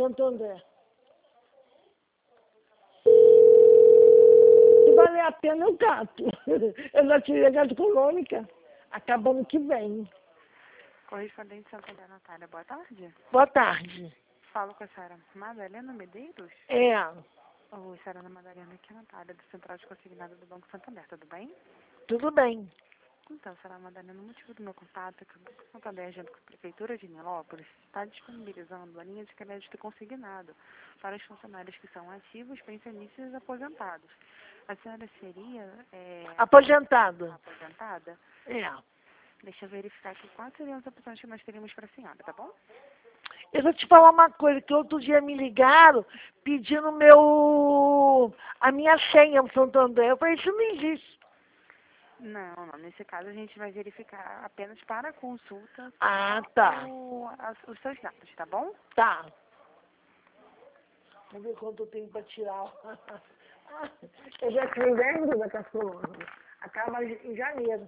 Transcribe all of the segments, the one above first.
Santo André. Se valer a pena, eu gato. Eu já tirei a gato econômica. Acaba ano que vem. Correspondente Santo André, Natália, boa tarde. Boa tarde. Falo com a senhora Madalena Medeiros. É, Oi, senhora Madalena, aqui é a Natália, do Central de Consignado do Banco Santander, tudo bem? tudo bem. Então, senhora Madalena, o motivo do meu contato é que o Banco Santander, junto com a Prefeitura de Nilópolis, está disponibilizando a linha de crédito consignado para os funcionários que são ativos, pensionistas e aposentados. A senhora seria Aposentado. aposentada? É. Deixa eu verificar aqui quais seriam as opções que nós teríamos para a senhora, tá bom? Eu vou te falar uma coisa, que outro dia me ligaram pedindo a minha senha no Santo André. Eu falei, isso não existe. Não, nesse caso a gente vai verificar apenas para a consulta Ah, tá. os seus dados, tá bom? Tá. Vamos ver quanto eu tenho para tirar. Eu já tive 10 da Cascolândia. Acaba em janeiro.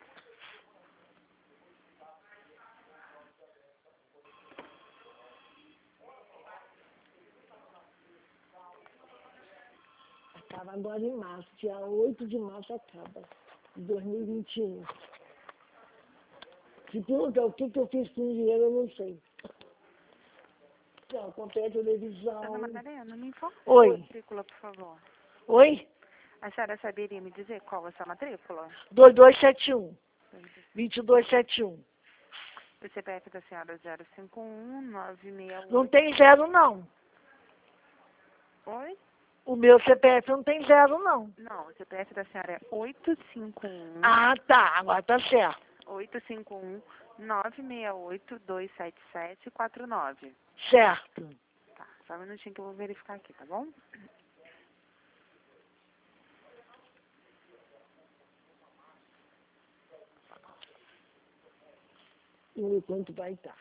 Acaba agora em março. Dia 8 de março acaba. De 2021. Se perguntar o que eu fiz com o dinheiro, eu não sei. Então, comprei a televisão. Dona Madalena, me informa a Oi. matrícula, por favor. Oi? A senhora saberia me dizer qual é a sua matrícula? 2271. 2271. O CPF da senhora 051968. Não tem zero, não. Oi? O meu CPF não tem zero, não. Não, o CPF da senhora é 851. Ah, tá. Agora tá certo. 851 968 277 49. Certo. Tá, só um minutinho que eu vou verificar aqui, tá bom? Vamos ver quanto vai estar.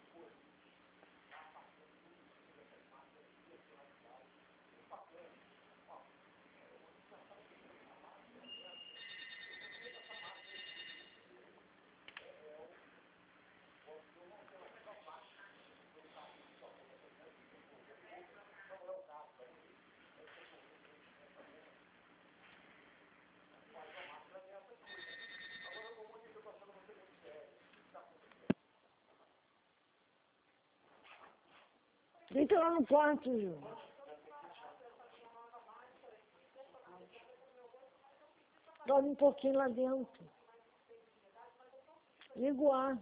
Deita lá no quarto, Ju. Dorme um pouquinho lá dentro. Liga o ar.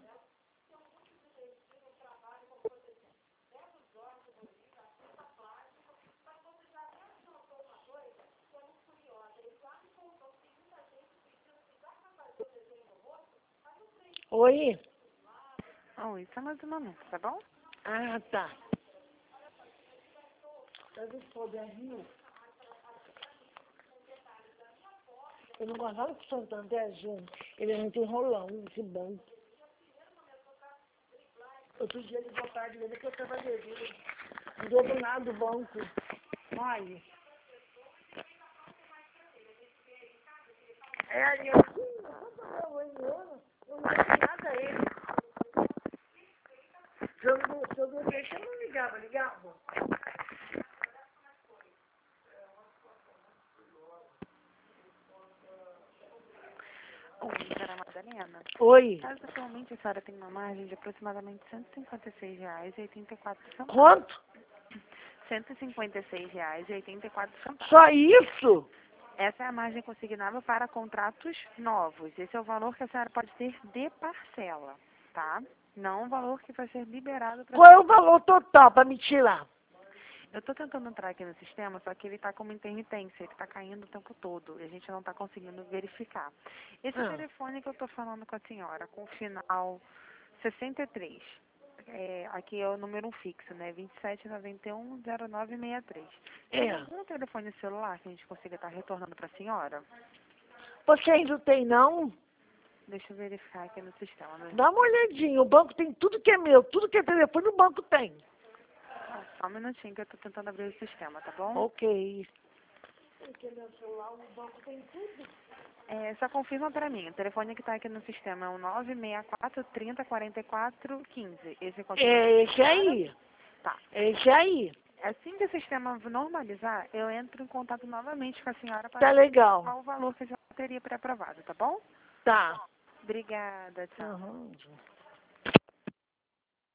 Oi? Oi, só mais um momento, tá bom? Ah, tá. Sabe esse poderzinho? Eu não gostava que o Santander, gente. Ele é muito enrolão, esse banco. Outro dia ele botaram dele que eu estava devendo. Não deu do nada do banco. Olha. É ali, ó. Eu não dei nada a ele. Se eu não deixa, eu não ligava. Oi, senhora Madalena. Oi. Caso atualmente a senhora tenha uma margem de aproximadamente R$ 156,84. Quanto? R$ 156,84. Só isso? Essa é a margem consignável para contratos novos. Esse é o valor que a senhora pode ter de parcela, tá? Não o valor que vai ser liberado para... Qual é o valor total para me tirar? Eu estou tentando entrar aqui no sistema, só que ele está como intermitência, ele está caindo o tempo todo e a gente não está conseguindo verificar. Esse telefone que eu estou falando com a senhora, com o final 63, aqui é o número fixo, né? 27910963. Tem algum telefone celular que a gente consiga estar retornando para a senhora? Vocês não tem, não? Deixa eu verificar aqui no sistema. Né? Dá uma olhadinha. O banco tem tudo que é meu. Tudo que é telefone, o banco tem. Só um minutinho que eu estou tentando abrir o sistema, tá bom? Ok. Porque meu celular, o banco tem tudo. Só confirma para mim. O telefone que está aqui no sistema é o 964 30 44 15. Esse é É esse aí. Tá. É esse aí. Assim que o sistema normalizar, eu entro em contato novamente com a senhora Tá para legal. qual o valor que a senhora teria pré-aprovado, tá bom? Tá. Obrigada, tchau. Uhum.